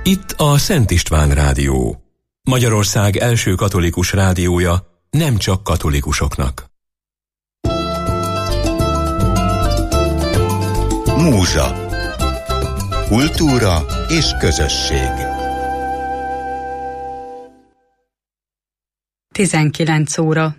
Itt a Szent István Rádió. Magyarország első katolikus rádiója, nem csak katolikusoknak. Múzsa. Kultúra és közösség. 19 óra.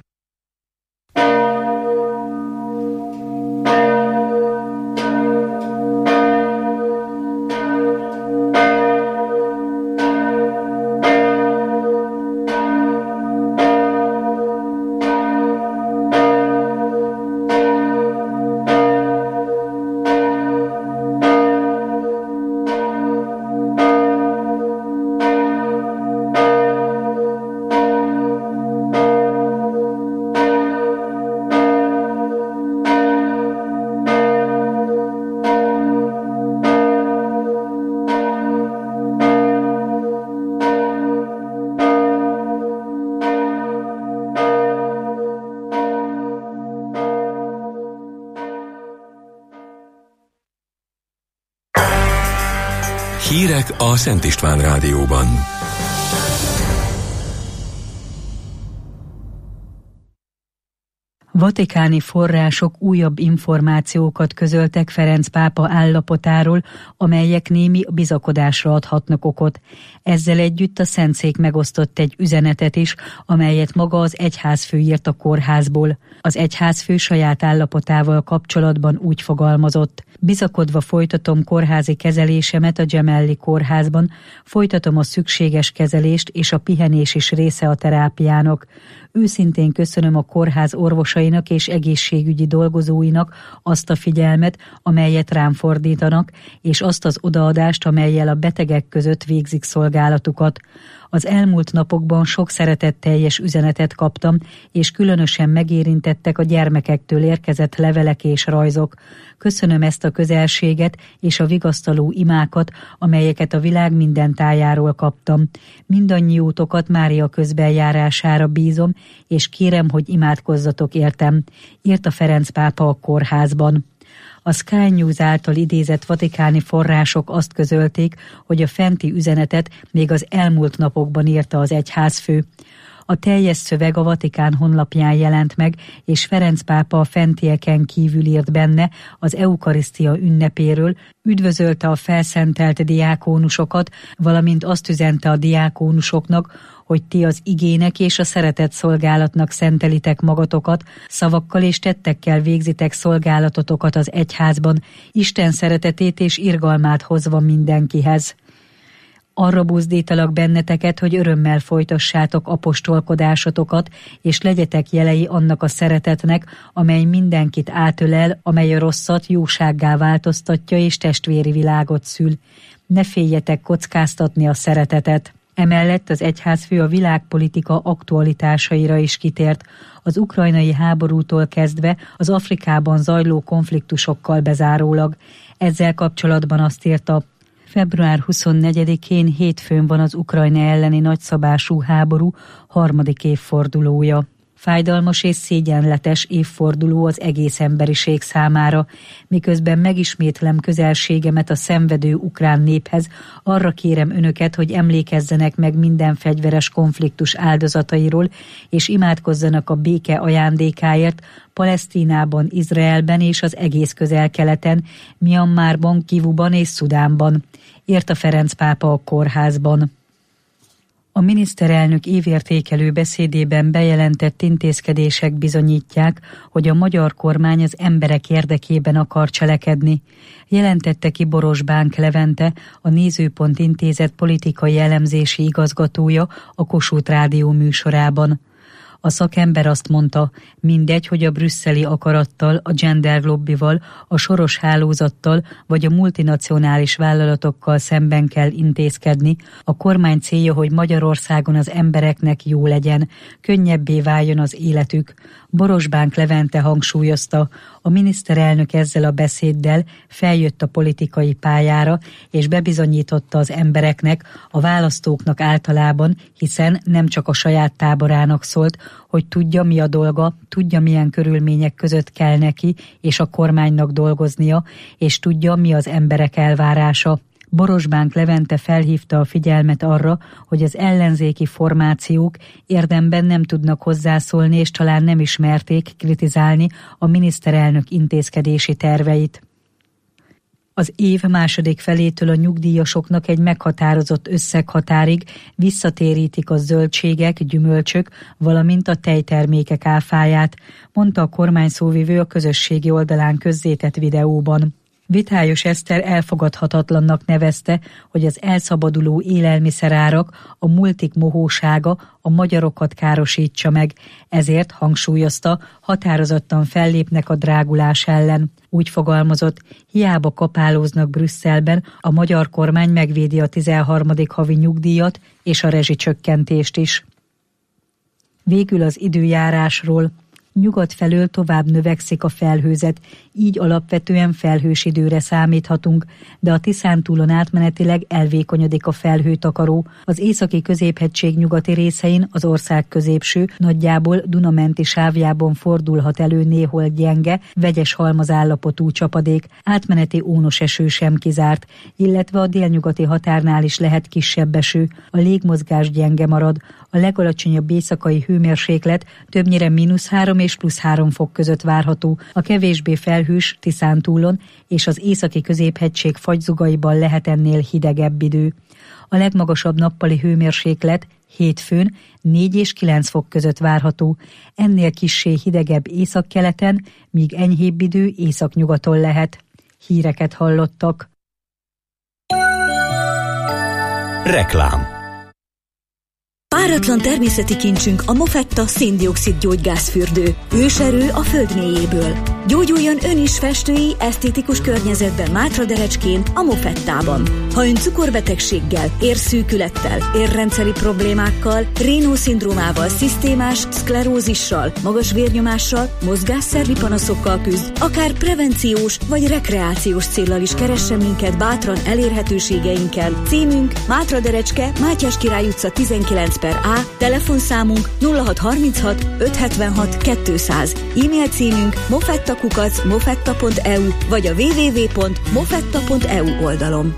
Hírek a Szent István Rádióban. Vatikáni források újabb információkat közöltek Ferenc pápa állapotáról, amelyek némi bizakodásra adhatnak okot. Ezzel együtt a Szentszék megosztott egy üzenetet is, amelyet maga az egyházfő írt a kórházból. Az egyházfő saját állapotával kapcsolatban úgy fogalmazott: bizakodva folytatom kórházi kezelésemet a Gemelli kórházban, folytatom a szükséges kezelést, és a pihenés is része a terápiának. Őszintén köszönöm a kórház orvosainak és egészségügyi dolgozóinak azt a figyelmet, amelyet rám fordítanak, és azt az odaadást, amellyel a betegek között végzik szolgálatukat. Az elmúlt napokban sok szeretetteljes üzenetet kaptam, és különösen megérintettek a gyermekektől érkezett levelek és rajzok. Köszönöm ezt a közelséget és a vigasztaló imákat, amelyeket a világ minden tájáról kaptam. Mindannyiótokat Mária közbenjárására bízom, és kérem, hogy imádkozzatok értem, írta Ferenc pápa a kórházban. A Sky News által idézett vatikáni források azt közölték, hogy a fenti üzenetet még az elmúlt napokban írta az egyházfő. A teljes szöveg a Vatikán honlapján jelent meg, és Ferenc pápa a fentieken kívül írt benne az eukarisztia ünnepéről, üdvözölte a felszentelt diákónusokat, valamint azt üzente a diákónusoknak, hogy ti az igének és a szeretet szolgálatnak szentelitek magatokat, szavakkal és tettekkel végzitek szolgálatotokat az egyházban, Isten szeretetét és irgalmát hozva mindenkihez. Arra buzdítalak benneteket, hogy örömmel folytassátok apostolkodásotokat, és legyetek jelei annak a szeretetnek, amely mindenkit átölel, amely a rosszat jósággá változtatja és testvéri világot szül. Ne féljetek kockáztatni a szeretetet. Emellett az egyházfő a világpolitika aktualitásaira is kitért, az ukrajnai háborútól kezdve az Afrikában zajló konfliktusokkal bezárólag. Ezzel kapcsolatban azt írta: február 24-én hétfőn van az Ukrajna elleni nagyszabású háború 3. évfordulója. Fájdalmas és szégyenletes évforduló az egész emberiség számára. Miközben megismétlem közelségemet a szenvedő ukrán néphez, arra kérem önöket, hogy emlékezzenek meg minden fegyveres konfliktus áldozatairól, és imádkozzanak a béke ajándékáért Palesztinában, Izraelben és az egész Közel-Keleten, Myanmarban, Kivuban és Szudánban, írta Ferenc pápa a kórházban. A miniszterelnök évértékelő beszédében bejelentett intézkedések bizonyítják, hogy a magyar kormány az emberek érdekében akar cselekedni, jelentette ki Borosbánk Levente, a Nézőpont Intézet politikai elemzési igazgatója a Kossuth Rádió műsorában. A szakember azt mondta, mindegy, hogy a brüsszeli akarattal, a gender lobbival, a soros hálózattal vagy a multinacionális vállalatokkal szemben kell intézkedni. A kormány célja, hogy Magyarországon az embereknek jó legyen, könnyebbé váljon az életük. Borosbánk Levente hangsúlyozta, a miniszterelnök ezzel a beszéddel feljött a politikai pályára, és bebizonyította az embereknek, a választóknak általában, hiszen nem csak a saját táborának szólt, hogy tudja, mi a dolga, tudja, milyen körülmények között kell neki és a kormánynak dolgoznia, és tudja, mi az emberek elvárása. Borosbánk Levente felhívta a figyelmet arra, hogy az ellenzéki formációk érdemben nem tudnak hozzászólni, és talán nem is merték kritizálni a miniszterelnök intézkedési terveit. Az év második felétől a nyugdíjasoknak egy meghatározott összeghatárig visszatérítik a zöldségek, gyümölcsök, valamint a tejtermékek áfáját, mondta a kormányszóvivő a közösségi oldalán közzétett videóban. Vitályos Eszter elfogadhatatlannak nevezte, hogy az elszabaduló élelmiszerárak, a multik mohósága a magyarokat károsítsa meg, ezért hangsúlyozta, határozottan fellépnek a drágulás ellen. Úgy fogalmazott, hiába kapálóznak Brüsszelben, a magyar kormány megvédi a 13. havi nyugdíjat és a rezsicsökkentést is. Végül az időjárásról. Nyugat felől tovább növekszik a felhőzet, így alapvetően felhős időre számíthatunk, de a Tiszántúlon átmenetileg elvékonyodik a felhőtakaró. Az északi középhegység nyugati részein, az ország középső, nagyjából Duna-menti sávjában fordulhat elő néhol gyenge, vegyes halmazállapotú csapadék, átmeneti ónos eső sem kizárt, illetve a délnyugati határnál is lehet kisebb eső. A légmozgás gyenge marad, a legalacsonyabb éjszakai hőmérséklet többnyire -3 és +3 fok között várható, a kevésbé felhős Tiszántúlon és az északi középhegység fagyzugaiban lehet ennél hidegebb idő. A legmagasabb nappali hőmérséklet hétfőn 4 és 9 fok között várható, ennél kissé hidegebb északkeleten, míg enyhébb idő északnyugaton lehet. Híreket hallottak. Reklám. Páratlan természeti kincsünk a Mofetta szén-dioxid gyógygázfürdő. Őserő a föld mélyéből. Gyógyuljon ön is festői, esztétikus környezetben Mátraderecskén, a Mofettában. Ha ön cukorbetegséggel, érszűkülettel, érrendszeri problémákkal, Raynaud-szindrómával, szisztémás szklerózissal, magas vérnyomással, mozgásszervi panaszokkal küzd, akár prevenciós vagy rekreációs céllal is keressen minket bátran elérhetőségeinkkel. Címünk Mátraderecske, Mátyás Király utca 19/A, telefonszámunk 0636 576 200, e-mail címünk mofetta@mofetta.eu vagy a www.mofetta.eu oldalon.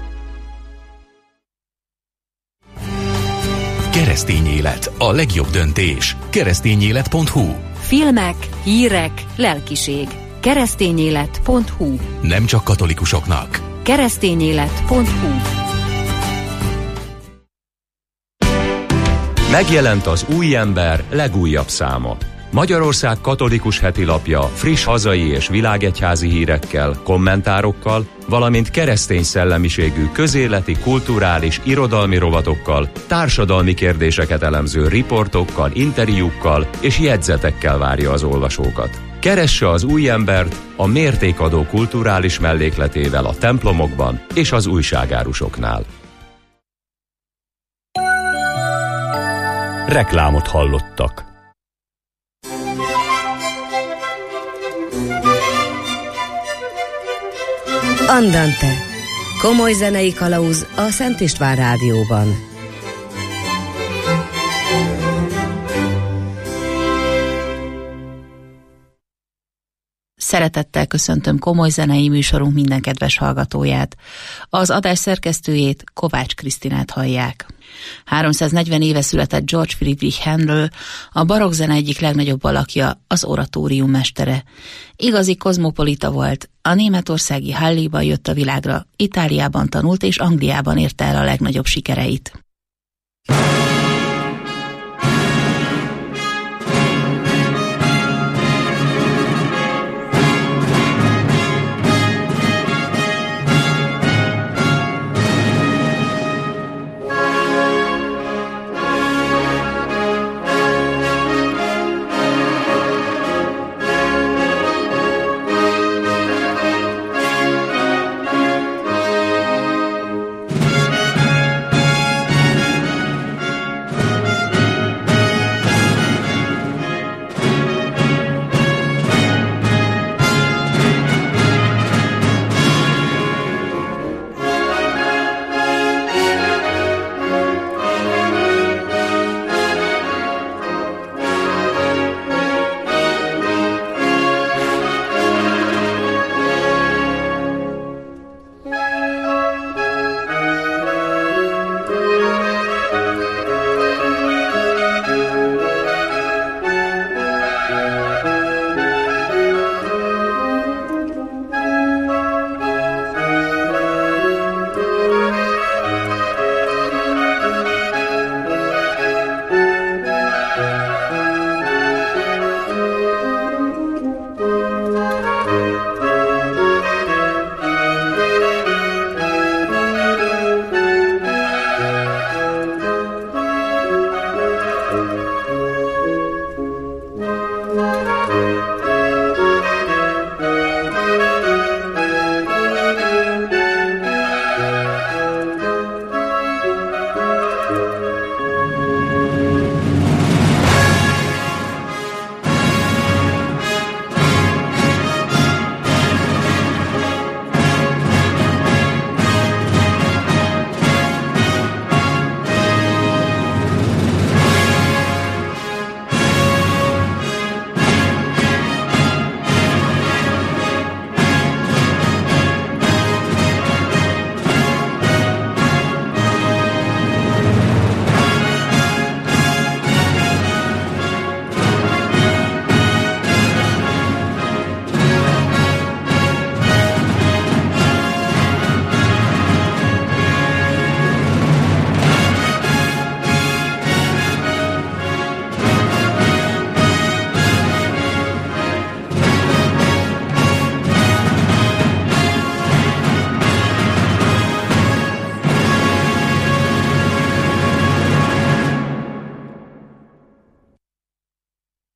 Keresztény élet, a legjobb döntés. Keresztényélet.hu. Filmek, hírek, lelkiség. Keresztényélet.hu. Nem csak katolikusoknak. Keresztényélet.hu. Megjelent az Új Ember legújabb száma. Magyarország katolikus hetilapja friss hazai és világegyházi hírekkel, kommentárokkal, valamint keresztény szellemiségű közéleti, kulturális, irodalmi rovatokkal, társadalmi kérdéseket elemző riportokkal, interjúkkal és jegyzetekkel várja az olvasókat. Keresse az Új Embert a mértékadó kulturális mellékletével a templomokban és az újságárusoknál. Reklámot hallottak. Andante. Komoly zenei kalauz a Szent István Rádióban. Szeretettel köszöntöm komoly zenei műsorunk minden kedves hallgatóját. Az adás szerkesztőjét, Kovács Krisztinát hallják. 340 éve született George Friedrich Handel, a barokk-zene egyik legnagyobb alakja, az oratórium mestere. Igazi kozmopolita volt, a németországi Halléban jött a világra, Itáliában tanult és Angliában érte el a legnagyobb sikereit.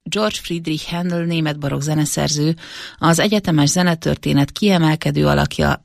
George Friedrich Händel német barokk zeneszerző, az egyetemes zenetörténet kiemelkedő alakja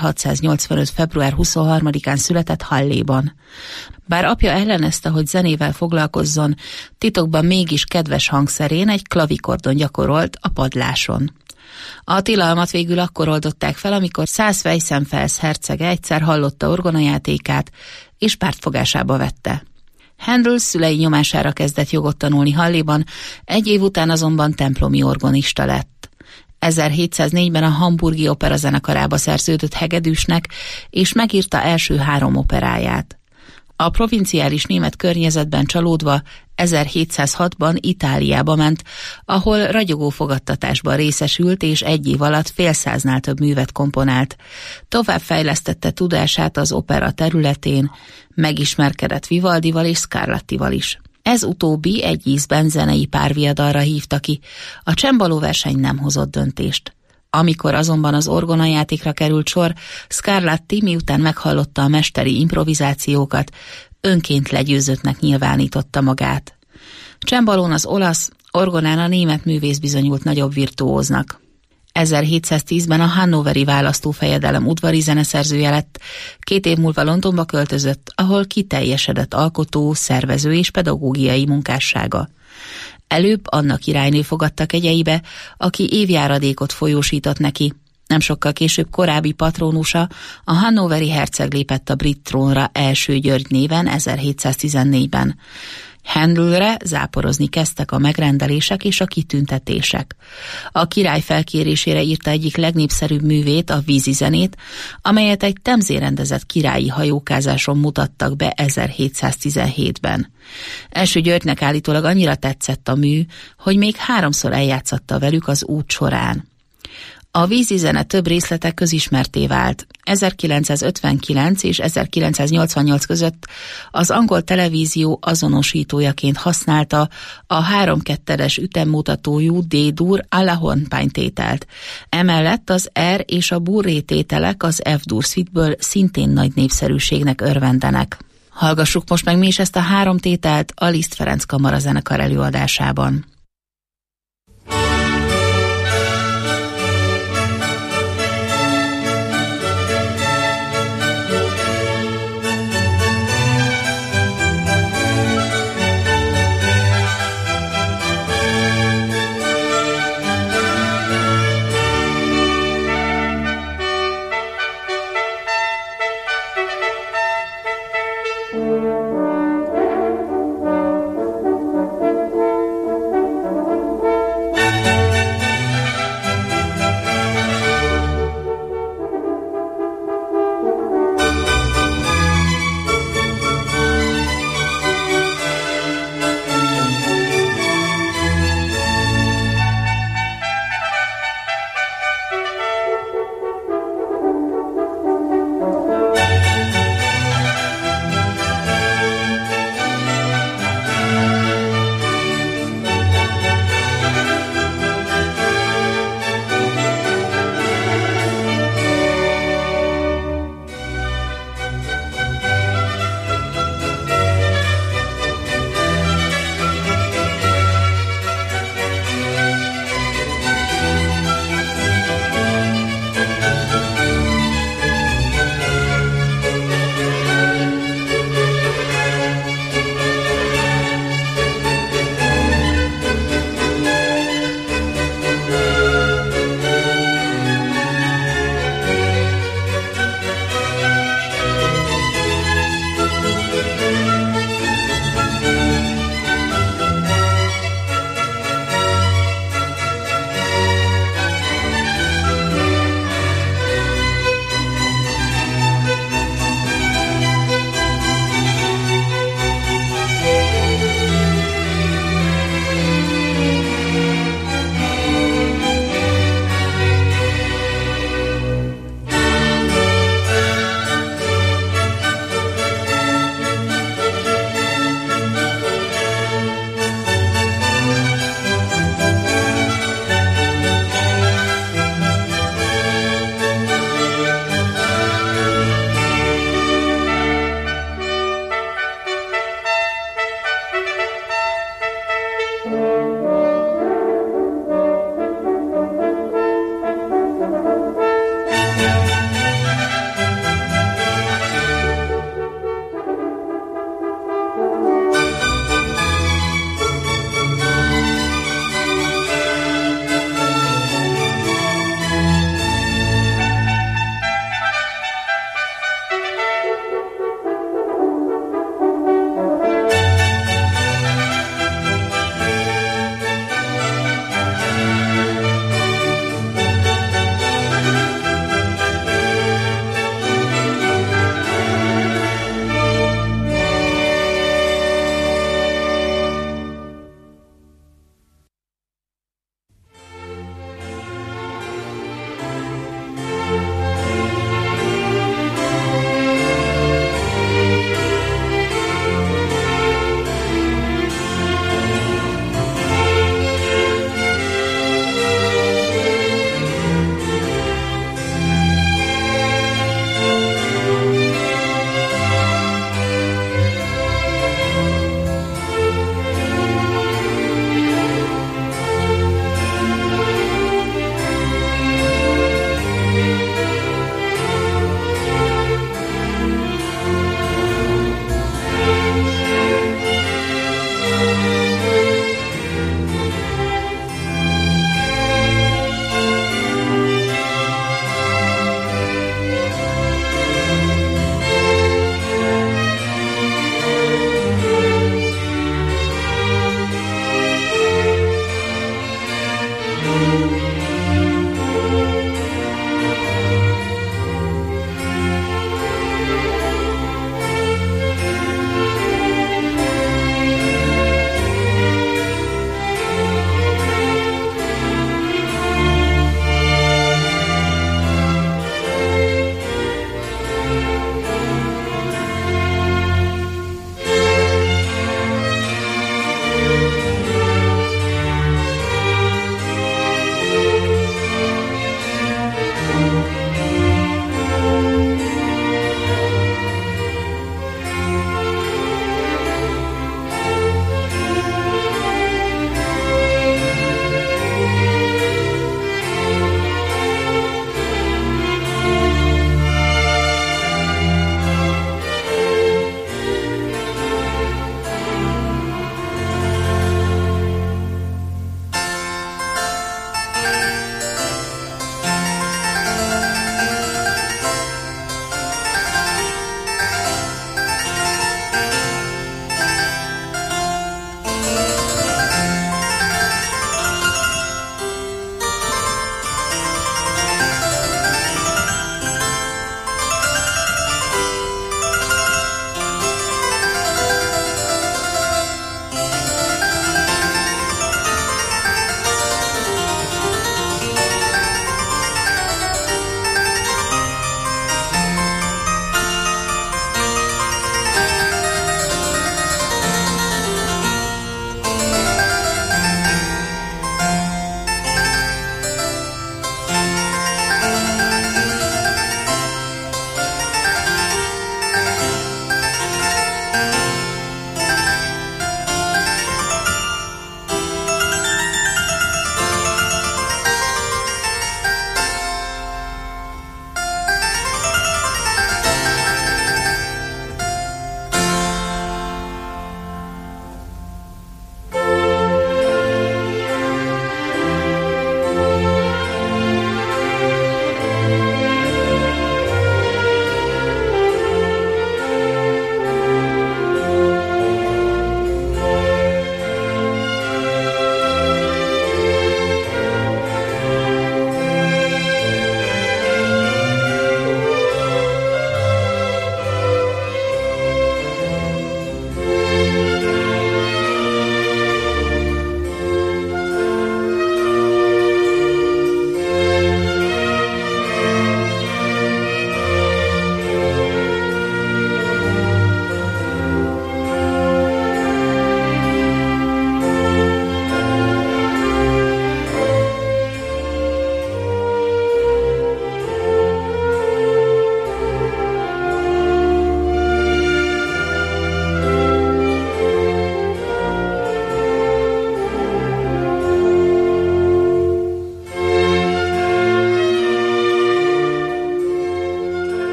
1685. február 23-án született Halléban. Bár apja ellenezte, hogy zenével foglalkozzon, titokban mégis kedves hangszerén egy klavikordon gyakorolt a padláson. A tilalmat végül akkor oldották fel, amikor Sass-Weissenfels hercege egyszer hallotta orgonajátékát, és pártfogásába vette. Händel szülei nyomására kezdett jogot tanulni Halléban, egy év után azonban templomi orgonista lett. 1704-ben a Hamburgi Opera zenekarába szerződött hegedűsnek, és megírta első 3 operáját. A provinciális német környezetben csalódva 1706-ban Itáliába ment, ahol ragyogó fogadtatásban részesült, és egy év alatt fél száznál több művet komponált. Tovább fejlesztette tudását az opera területén, megismerkedett Vivaldival és Scarlattival is. Ez utóbbi egy ízben zenei párviadalra hívta ki, a csembaló verseny nem hozott döntést. Amikor azonban az orgonajátékra került sor, Scarlatti, miután meghallotta a mesteri improvizációkat, önként legyőzöttnek nyilvánította magát. Csembalón az olasz, orgonán a német művész bizonyult nagyobb virtuóznak. 1710-ben a hannoveri választófejedelem udvari zeneszerzője lett, 2 év múlva Londonba költözött, ahol kiteljesedett alkotó, szervező és pedagógiai munkássága. Előbb Anna királynő fogadta kegyeibe, aki évjáradékot folyósított neki. Nem sokkal később korábbi patrónusa, a hannoveri herceg lépett a brit trónra első György néven 1714-ben. Händelre záporozni kezdtek a megrendelések és a kitüntetések. A király felkérésére írta egyik legnépszerűbb művét, a vízizenét, amelyet egy Temzén rendezett királyi hajókázáson mutattak be 1717-ben. Első Györgynek állítólag annyira tetszett a mű, hogy még 3-szor eljátszatta velük az út során. A vízizene több részlete közismertté vált. 1959 és 1988 között az angol televízió azonosítójaként használta a 3/2-es ütemmutatójú D-dur Allahornpine tételt. Emellett az R és a Burré tételek az F-dur szvitből szintén nagy népszerűségnek örvendenek. Hallgassuk most meg mi is ezt a 3 tételt a Liszt Ferenc kamarazenekar előadásában.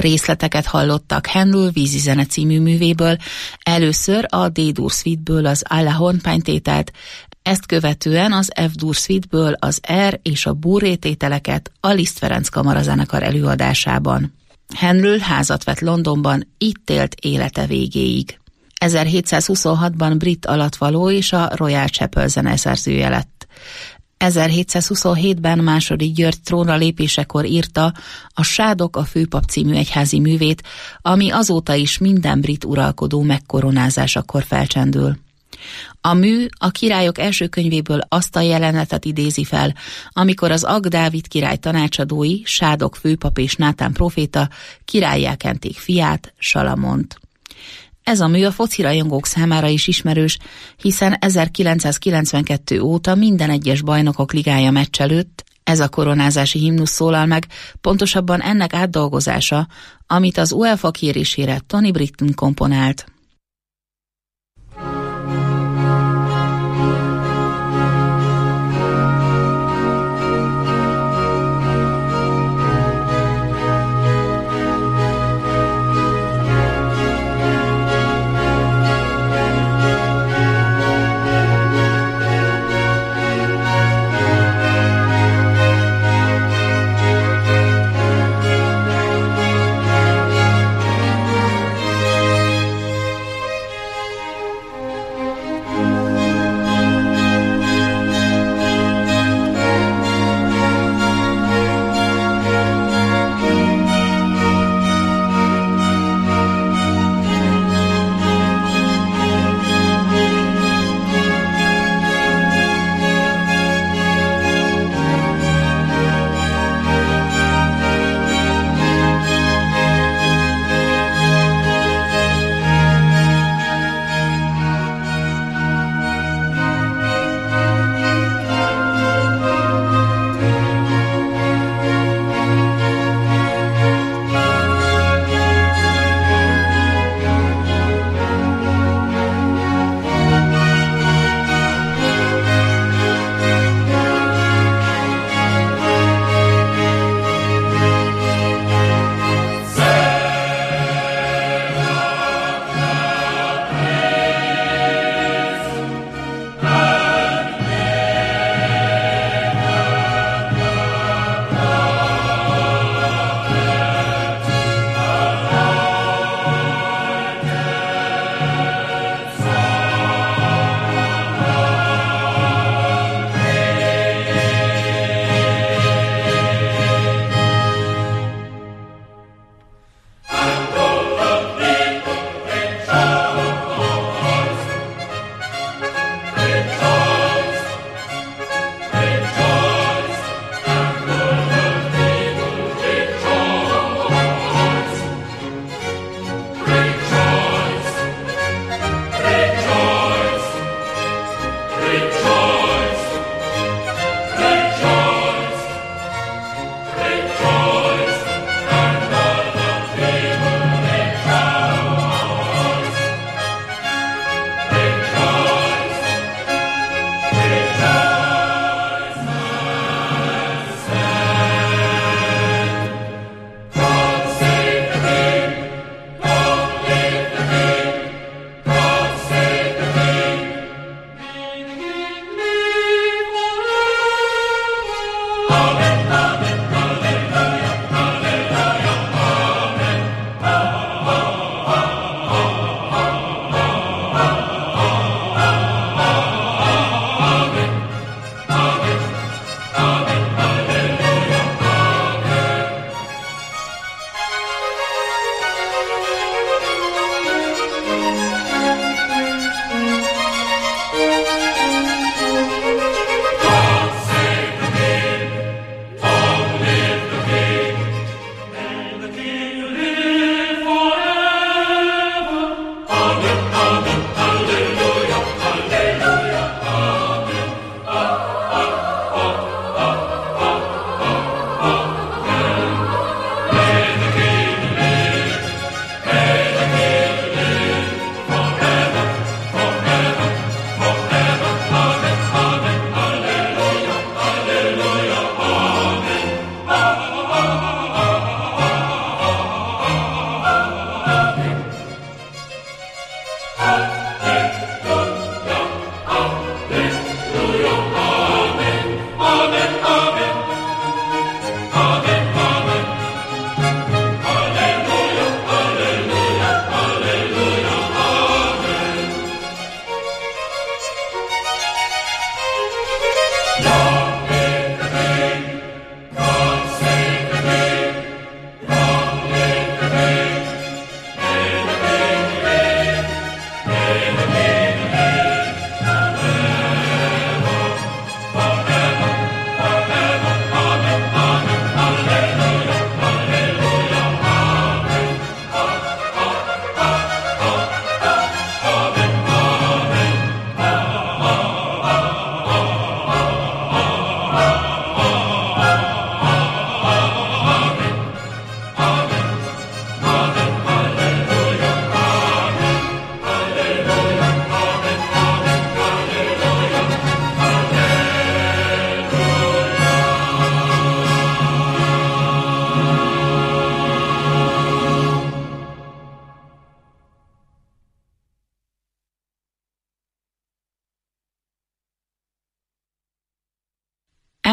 Részleteket hallottak Handel Vízi zene című művéből, először a D-dur suite-ből az Alla Hornpine tételt, ezt követően az F-dur suite-ből az R és a Burré tételeket a Liszt Ferenc kamarazenekar előadásában. Handel házat vett Londonban, itt élt élete végéig. 1726-ban brit alattvaló és a Royal Chapel zeneszerzője lett. 1727-ben II. György trónra lépésekor írta a Sádok a főpap című egyházi művét, ami azóta is minden brit uralkodó megkoronázásakor felcsendül. A mű a Királyok első könyvéből azt a jelenetet idézi fel, amikor az Agg Dávid király tanácsadói, Sádok főpap és Nátán próféta királlyá kenték fiát, Salamont. Ez a mű a focirajongók számára is ismerős, hiszen 1992 óta minden egyes bajnokok ligája meccs előtt ez a koronázási himnusz szólal meg, pontosabban ennek átdolgozása, amit az UEFA kérésére Tony Britton komponált.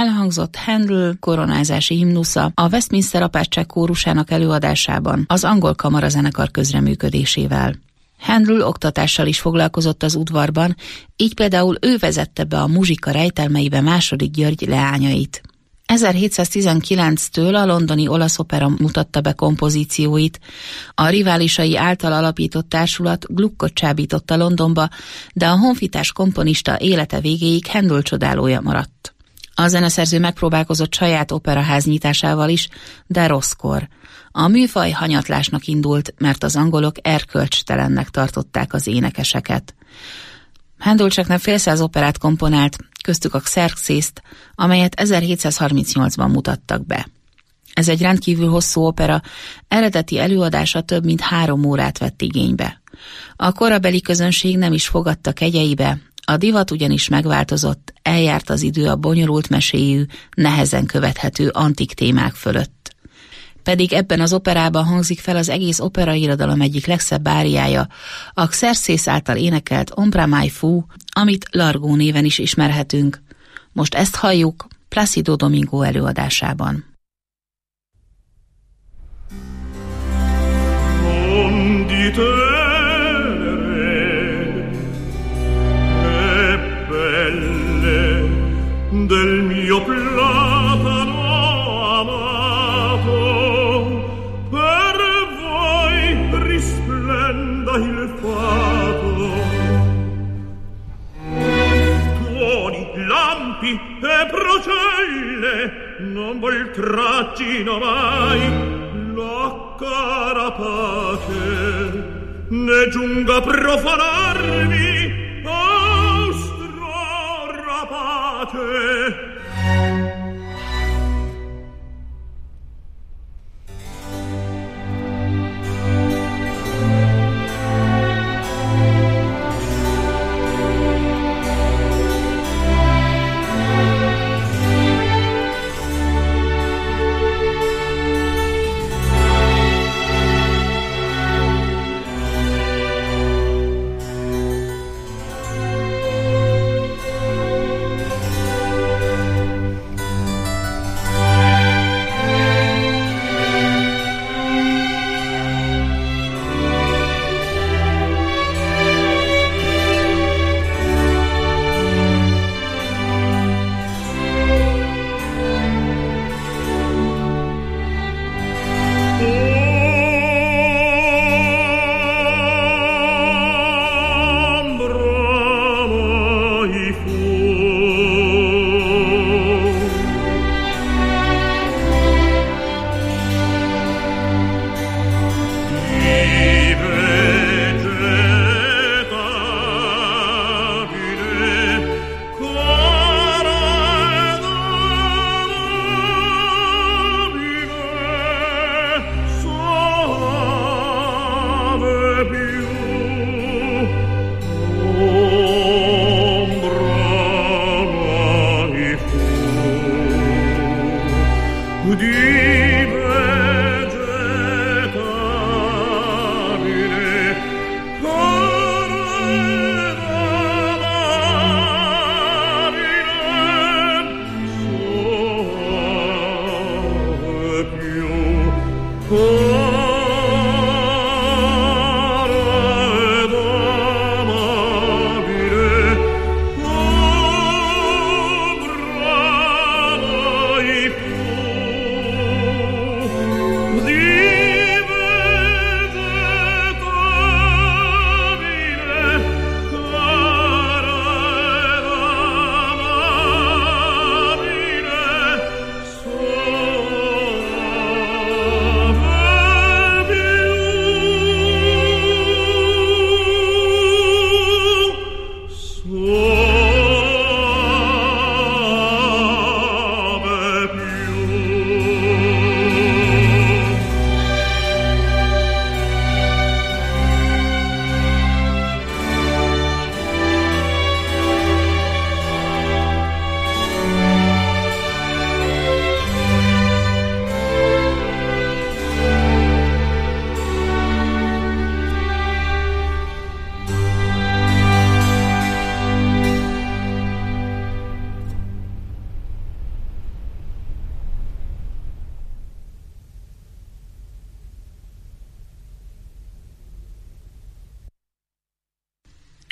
Elhangzott Handel koronázási himnusza a Westminster apátság kórusának előadásában az angol kamarazenekar közreműködésével. Handel oktatással is foglalkozott az udvarban, így például ő vezette be a muzsika rejtelmeibe II. György leányait. 1719-től a londoni olasz opera mutatta be kompozícióit. A riválisai által alapított társulat Gluckot csábította Londonba, de a honfitárs komponista élete végéig Handel csodálója maradt. A zeneszerző megpróbálkozott saját operaház nyitásával is, de rosszkor. A műfaj hanyatlásnak indult, mert az angolok erkölcstelennek tartották az énekeseket. Handel csaknem fél száz operát komponált, köztük a Xerxést, amelyet 1738-ban mutattak be. Ez egy rendkívül hosszú opera, eredeti előadása több mint 3 órát vett igénybe. A korabeli közönség nem is fogadta kegyeibe, a divat ugyanis megváltozott, eljárt az idő a bonyolult meséjű, nehezen követhető antik témák fölött. Pedig ebben az operában hangzik fel az egész operairodalom egyik legszebb áriája, a Xerxes által énekelt Ombra mai fu, amit Largo néven is ismerhetünk. Most ezt halljuk Plácido Domingo előadásában. Del mio platano amato, per voi risplenda il fato. Tuoni, lampi e procelle, non voltraggino mai la cara pace, ne giunga a profanarmi pace.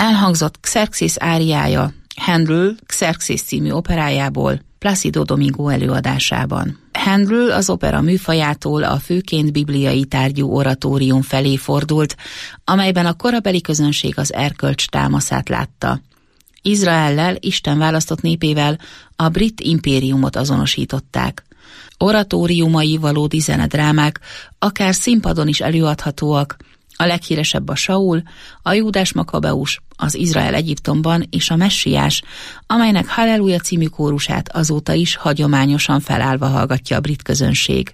Elhangzott Xerxes áriája Handel Xerxes című operájából Placido Domingo előadásában. Handel az opera műfajától a főként bibliai tárgyú oratórium felé fordult, amelyben a korabeli közönség az erkölcs támaszát látta. Izraellel, Isten választott népével a brit impériumot azonosították. Oratóriumai valódi zenedrámák, akár színpadon is előadhatóak, a leghíresebb a Saul, a Júdás Makabeus, az Izrael Egyiptomban és a Messiás, amelynek Halleluja című kórusát azóta is hagyományosan felállva hallgatja a brit közönség.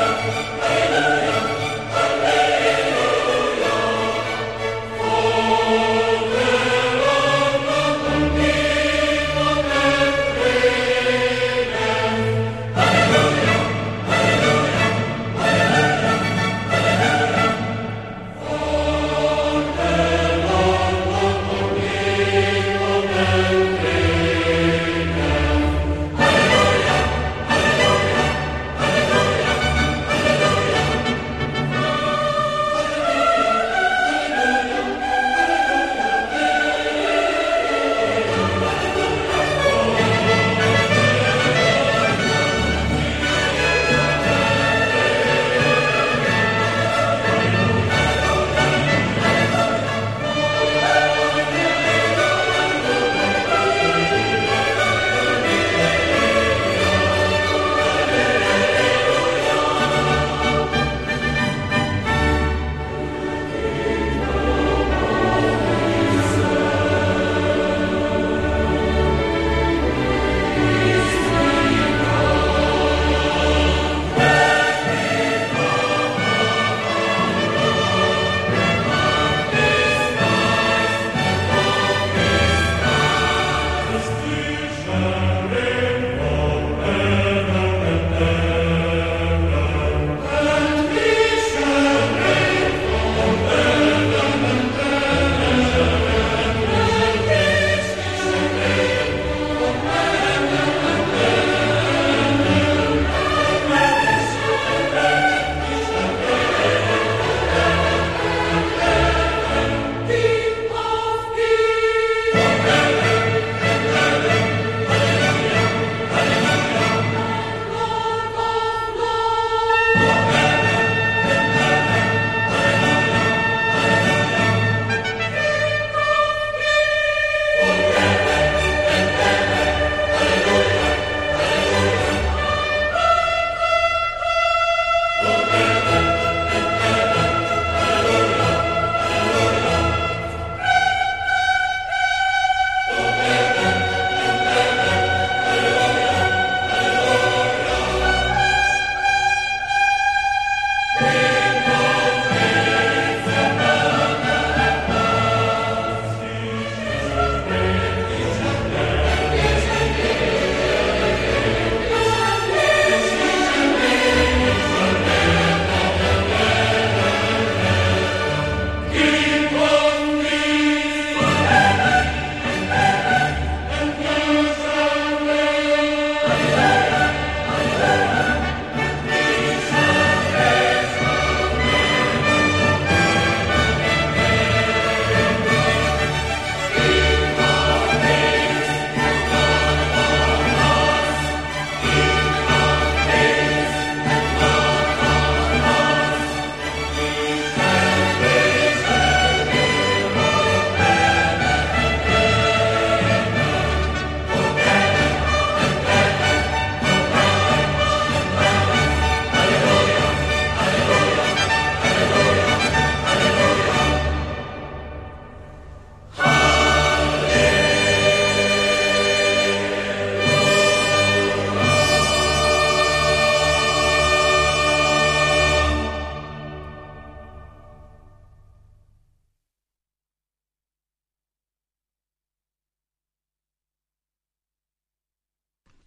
Oh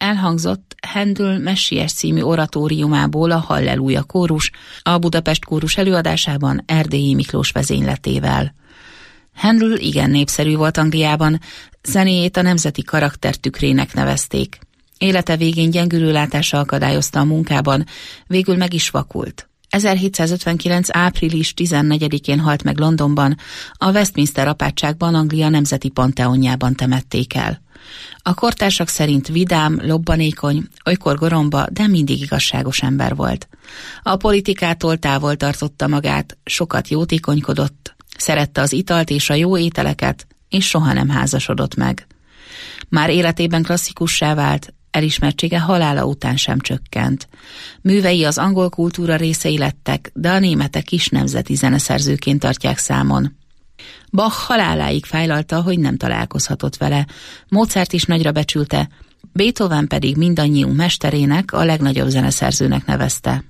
elhangzott Händel Messies című oratóriumából a Halleluja kórus, a Budapest kórus előadásában Erdélyi Miklós vezényletével. Händel igen népszerű volt Angliában, zenéjét a nemzeti karakter tükrének nevezték. Élete végén gyengülő látása akadályozta a munkában, végül meg is vakult. 1759. április 14-én halt meg Londonban, a Westminster apátságban, Anglia nemzeti panteonjában temették el. A kortársak szerint vidám, lobbanékony, olykor goromba, de mindig igazságos ember volt. A politikától távol tartotta magát, sokat jótékonykodott, szerette az italt és a jó ételeket, és soha nem házasodott meg. Már életében klasszikussá vált, elismertsége halála után sem csökkent. Művei az angol kultúra részei lettek, de a németek is nemzeti zeneszerzőként tartják számon. Bach haláláig fájlalta, hogy nem találkozhatott vele, Mozart is nagyra becsülte, Beethoven pedig mindannyiunk mesterének, a legnagyobb zeneszerzőnek nevezte.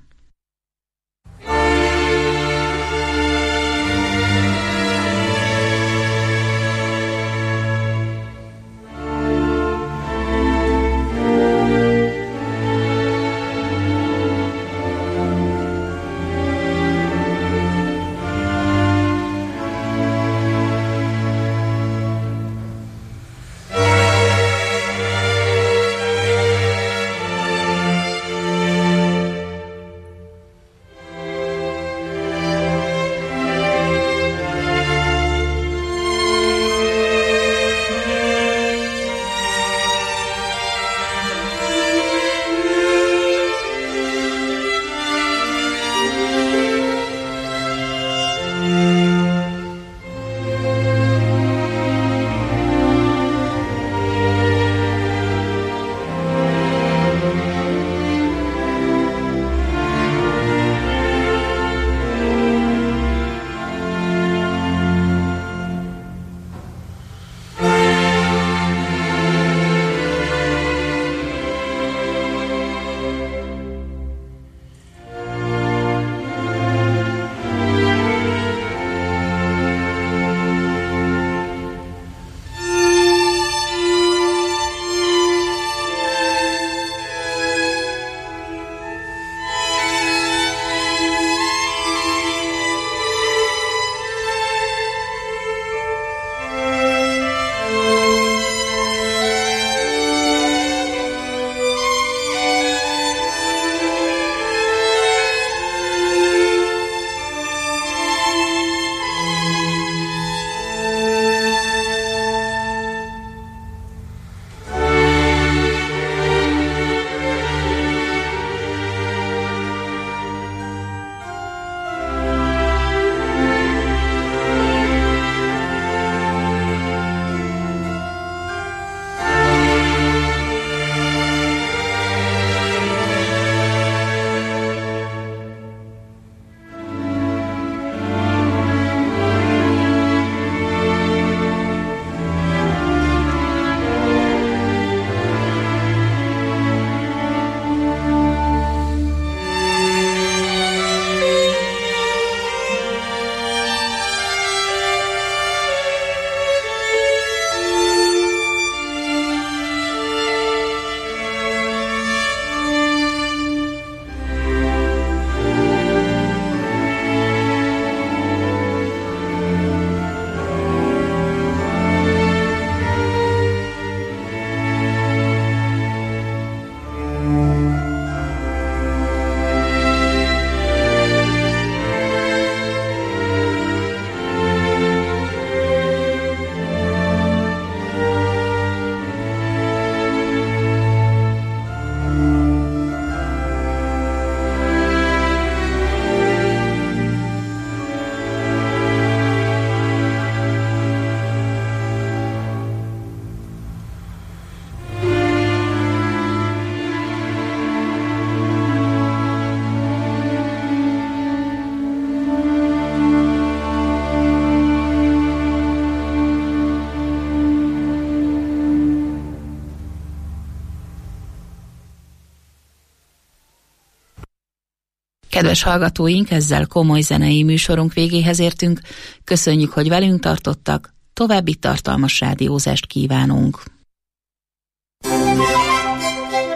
Kedves hallgatóink, ezzel komoly zenei műsorunk végéhez értünk. Köszönjük, hogy velünk tartottak, további tartalmas rádiózást kívánunk.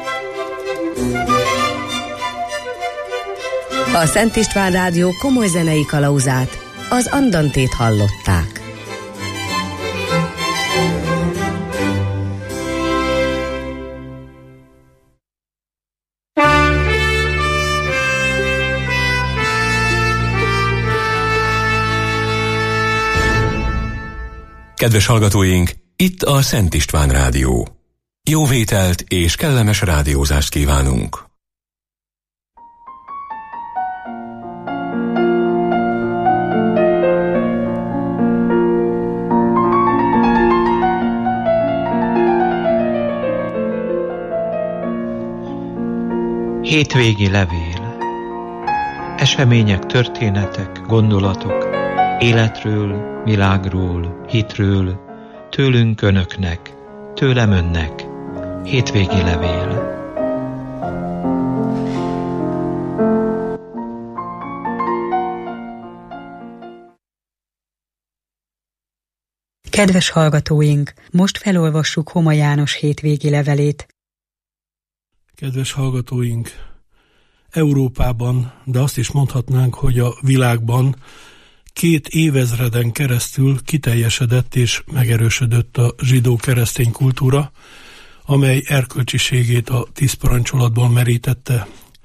A Szent István Rádió komoly zenei kalauzát, az Andantét hallották. Kedves hallgatóink, itt a Szent István Rádió. Jó vételt és kellemes rádiózást kívánunk! Hétvégi levél. Események, történetek, gondolatok, életről, világról, hitről, tőlünk önöknek, tőlem önnek. Hétvégi levél. Kedves hallgatóink, most felolvassuk Homa János hétvégi levelét. Kedves hallgatóink, Európában, de azt is mondhatnánk, hogy a világban 2 évezreden keresztül kiteljesedett és megerősödött a zsidó-keresztény kultúra, amely erkölcsiségét a 10 parancsolatból merítette.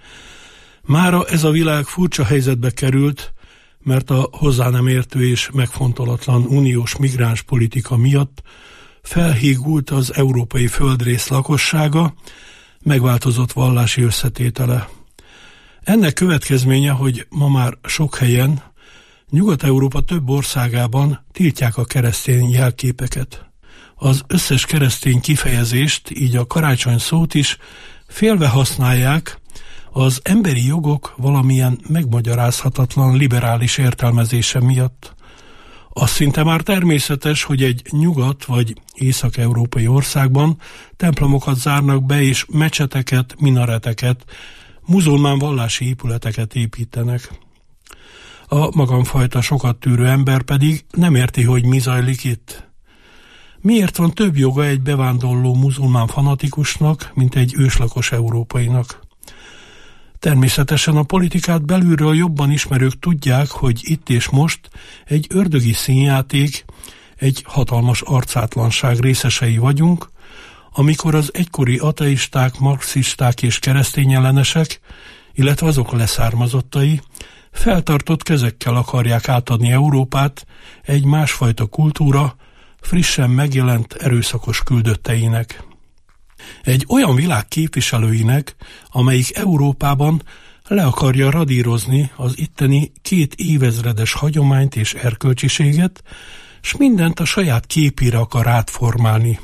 Mára ez a világ furcsa helyzetbe került, mert a hozzá nem értő és megfontolatlan uniós migráns politika miatt felhígult az európai földrész lakossága, megváltozott vallási összetétele. Ennek következménye, hogy ma már sok helyen, Nyugat-Európa több országában tiltják a keresztény jelképeket. Az összes keresztény kifejezést, így a karácsony szót is félve használják az emberi jogok valamilyen megmagyarázhatatlan liberális értelmezése miatt. Az szinte már természetes, hogy egy nyugat- vagy észak-európai országban templomokat zárnak be, és mecseteket, minareteket, muzulmán vallási épületeket építenek. A magamfajta sokat tűrő ember pedig nem érti, hogy mi zajlik itt. Miért van több joga egy bevándorló muzulmán fanatikusnak, mint egy őslakos európainak? Természetesen a politikát belülről jobban ismerők tudják, hogy itt és most egy ördögi színjáték, egy hatalmas arcátlanság részesei vagyunk, amikor az egykori ateisták, marxisták és keresztényellenesek, illetve azok leszármazottai feltartott kezekkel akarják átadni Európát egy másfajta kultúra, frissen megjelent erőszakos küldötteinek. Egy olyan világ képviselőinek, amelyik Európában le akarja radírozni az itteni 2 évezredes hagyományt és erkölcsiséget, s mindent a saját képére akar átformálni.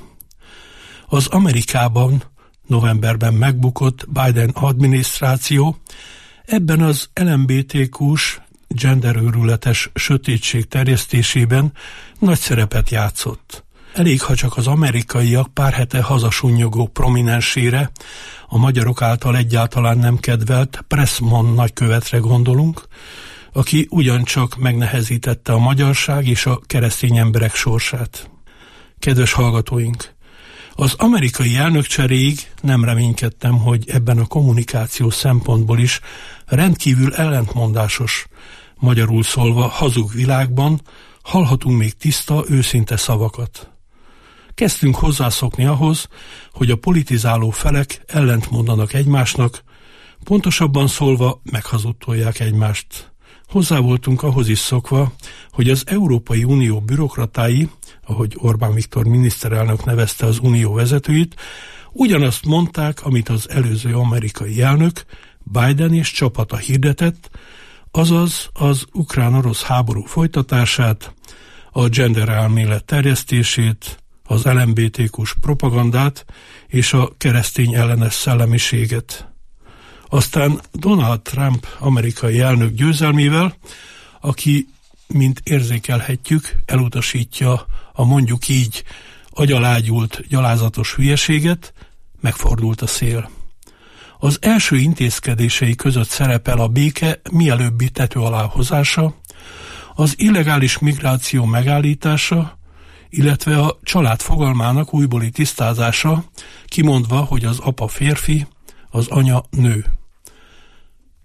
Az Amerikában novemberben megbukott Biden adminisztráció ebben az LMBTQ-s, genderőrületes sötétség terjesztésében nagy szerepet játszott. Elég, ha csak az amerikaiak pár hete hazasunnyogó prominensére, a magyarok által egyáltalán nem kedvelt Pressman nagykövetre gondolunk, aki ugyancsak megnehezítette a magyarság és a keresztény emberek sorsát. Kedves hallgatóink! Az amerikai elnökcseréig nem reménykedtem, hogy ebben a kommunikáció szempontból is rendkívül ellentmondásos, magyarul szólva hazug világban hallhatunk még tiszta, őszinte szavakat. Kezdtünk hozzászokni ahhoz, hogy a politizáló felek ellentmondanak egymásnak, pontosabban szólva meghazudtolják egymást. Hozzá voltunk ahhoz is szokva, hogy az Európai Unió bürokratái, ahogy Orbán Viktor miniszterelnök nevezte az unió vezetőit, ugyanazt mondták, amit az előző amerikai elnök, Biden és csapata hirdetett, azaz az ukrán-orosz háború folytatását, a gender elmélet terjesztését, az LMBTQ-s propagandát és a keresztény ellenes szellemiséget. Aztán Donald Trump amerikai elnök győzelmével, aki, mint érzékelhetjük, elutasítja a mondjuk így agyalágyult, gyalázatos hülyeséget, megfordult a szél. Az első intézkedései között szerepel a béke mielőbbi tető alá hozása, az illegális migráció megállítása, illetve a család fogalmának újbóli tisztázása, kimondva, hogy az apa férfi, az anya nő.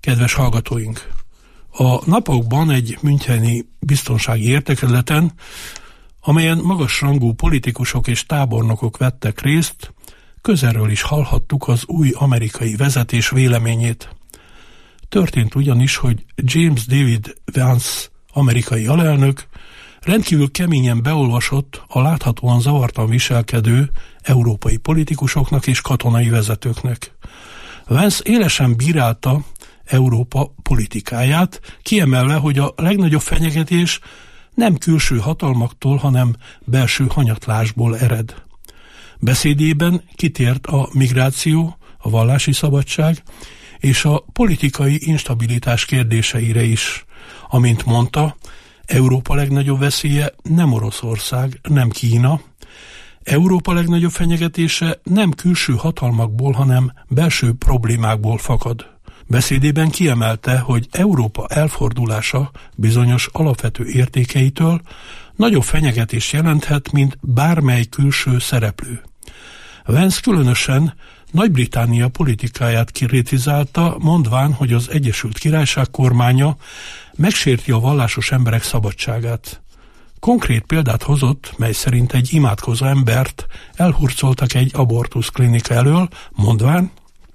Kedves hallgatóink! A napokban egy müncheni biztonsági értekezleten, amelyen magasrangú politikusok és tábornokok vettek részt, közelről is hallhattuk az új amerikai vezetés véleményét. Történt ugyanis, hogy James David Vance amerikai alelnök rendkívül keményen beolvasott a láthatóan zavartan viselkedő európai politikusoknak és katonai vezetőknek. Vance élesen bírálta Európa politikáját, kiemelve, hogy a legnagyobb fenyegetés nem külső hatalmaktól, hanem belső hanyatlásból ered. Beszédében kitért a migráció, a vallási szabadság és a politikai instabilitás kérdéseire is. Amint mondta, Európa legnagyobb veszélye nem Oroszország, nem Kína. Európa legnagyobb fenyegetése nem külső hatalmakból, hanem belső problémákból fakad. Beszédében kiemelte, hogy Európa elfordulása bizonyos alapvető értékeitől nagyobb fenyegetést jelenthet, mint bármely külső szereplő. Vance különösen Nagy-Britannia politikáját kritizálta, mondván, hogy az Egyesült Királyság kormánya megsérti a vallásos emberek szabadságát. Konkrét példát hozott, mely szerint egy imádkozó embert elhurcoltak egy abortuszklinika elől, mondván,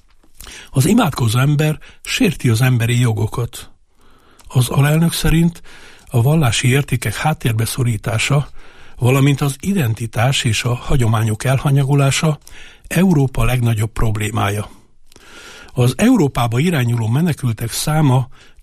az imádkozó ember sérti az emberi jogokat. Az alelnök szerint a vallási értékek háttérbe szorítása, valamint az identitás és a hagyományok elhanyagolása Európa legnagyobb problémája. Az Európába irányuló menekültek száma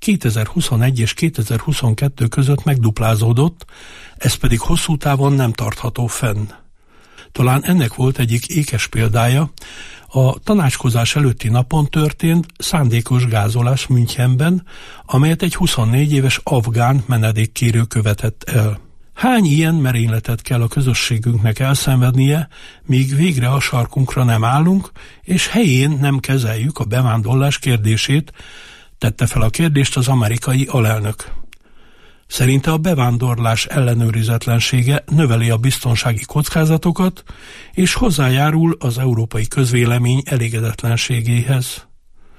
2021 és 2022 között megduplázódott, ez pedig hosszú távon nem tartható fenn. Talán ennek volt egyik ékes példája, a tanácskozás előtti napon történt szándékos gázolás Münchenben, amelyet egy 24 éves afgán menedékkérő követett el. Hány ilyen merényletet kell a közösségünknek elszenvednie, míg végre a sarkunkra nem állunk, és helyén nem kezeljük a bevándorlás kérdését, tette fel a kérdést az amerikai alelnök. Szerinte a bevándorlás ellenőrizetlensége növeli a biztonsági kockázatokat, és hozzájárul az európai közvélemény elégedetlenségéhez.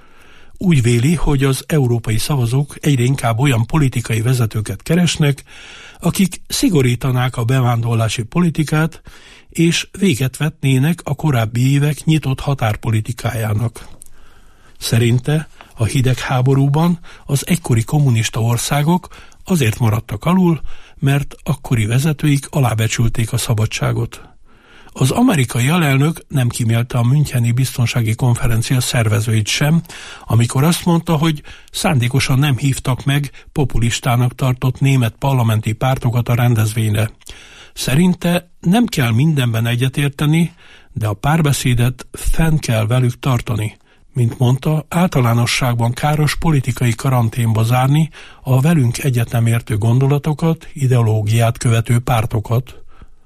Úgy véli, hogy az európai szavazók egyre inkább olyan politikai vezetőket keresnek, akik szigorítanák a bevándorlási politikát, és véget vetnének a korábbi évek nyitott határpolitikájának. Szerinte a hidegháborúban az egykori kommunista országok azért maradtak alul, mert akkori vezetőik alábecsülték a szabadságot. Az amerikai alelnök nem kímélte a müncheni biztonsági konferencia szervezőit sem, amikor azt mondta, hogy szándékosan nem hívtak meg populistának tartott német parlamenti pártokat a rendezvényre. Szerinte nem kell mindenben egyetérteni, de a párbeszédet fenn kell velük tartani. Mint mondta, általánosságban káros politikai karanténba zárni a velünk egyet nem értő gondolatokat, ideológiát követő pártokat.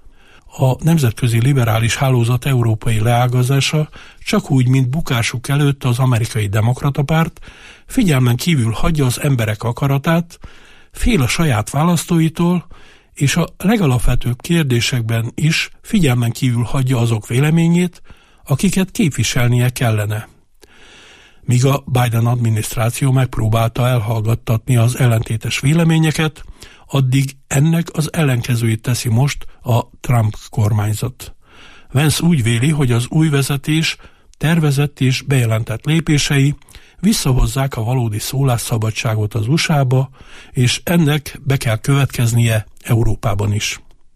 A nemzetközi liberális hálózat európai leágazása csak úgy, mint bukásuk előtt az amerikai demokrata párt, figyelmen kívül hagyja az emberek akaratát, fél a saját választóitól, és a legalapvetőbb kérdésekben is figyelmen kívül hagyja azok véleményét, akiket képviselnie kellene. Míg a Biden adminisztráció megpróbálta elhallgattatni az ellentétes véleményeket, addig ennek az ellenkezőjét teszi most a Trump kormányzat. Vance úgy véli, hogy az új vezetés tervezett és bejelentett lépései visszahozzák a valódi szólásszabadságot az USA-ba, és ennek be kell következnie Európában is.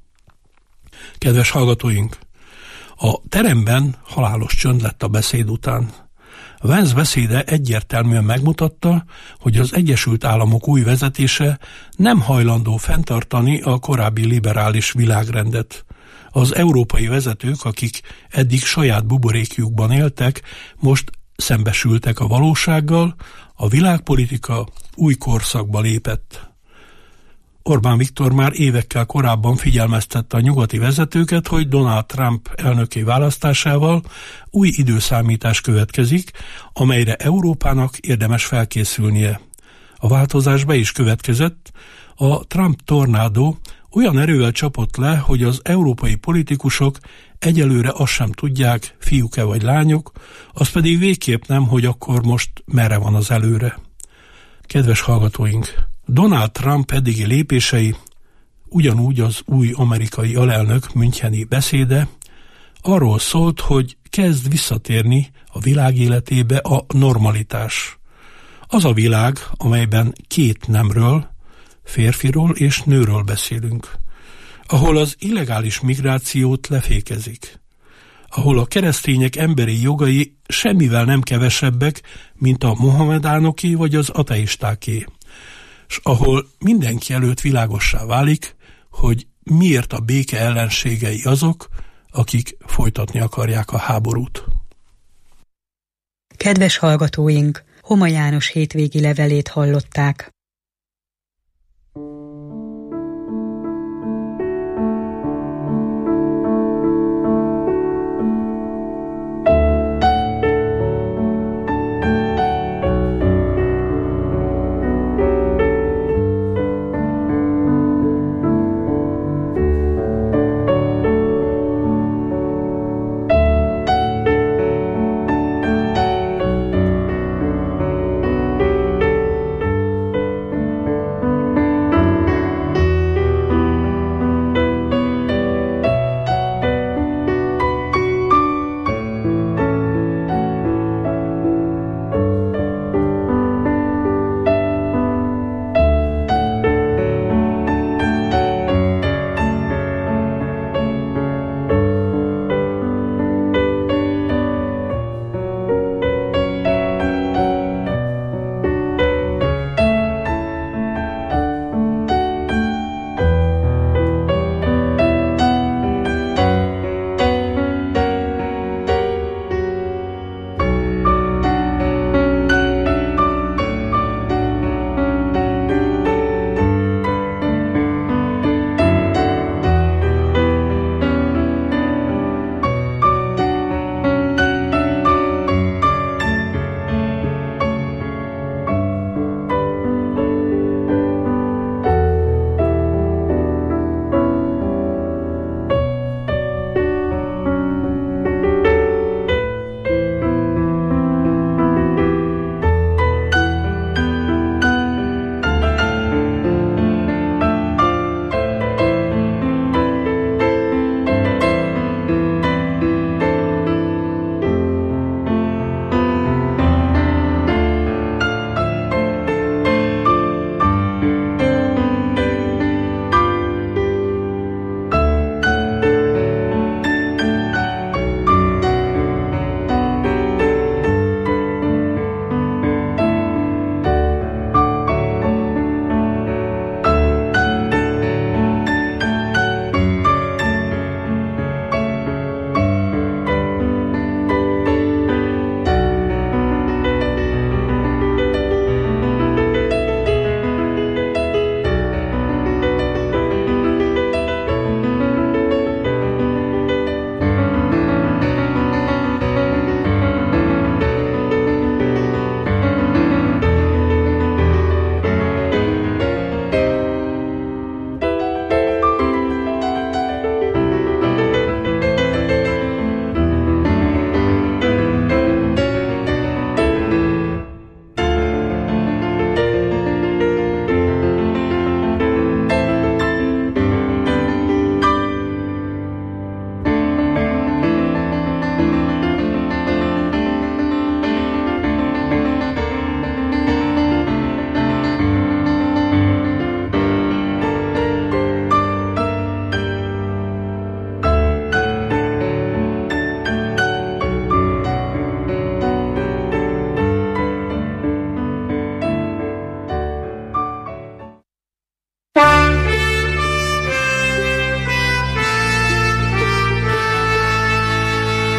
Kedves hallgatóink! A teremben halálos csönd lett a beszéd után. Vance beszéde egyértelműen megmutatta, hogy az Egyesült Államok új vezetése nem hajlandó fenntartani a korábbi liberális világrendet. Az európai vezetők, akik eddig saját buborékjukban éltek, most szembesültek a valósággal, a világpolitika új korszakba lépett. Orbán Viktor már évekkel korábban figyelmeztette a nyugati vezetőket, hogy Donald Trump elnöki választásával új időszámítás következik, amelyre Európának érdemes felkészülnie. A változás be is következett, a Trump tornádó olyan erővel csapott le, hogy az európai politikusok egyelőre azt sem tudják, fiúk-e vagy lányok, az pedig végképp nem, hogy akkor most merre van az előre. Kedves hallgatóink, Donald Trump eddigi lépései, ugyanúgy az új amerikai alelnök müncheni beszéde arról szólt, hogy kezd visszatérni a világ életébe a normalitás. Az a világ, amelyben két nemről, férfiról és nőről beszélünk, ahol az illegális migrációt lefékezik, ahol a keresztények emberi jogai semmivel nem kevesebbek, mint a mohamedánoké vagy az ateistáké, és ahol mindenki előtt világossá válik, hogy miért a béke ellenségei azok, akik folytatni akarják a háborút. Kedves hallgatóink, Homa János hétvégi levelét hallották.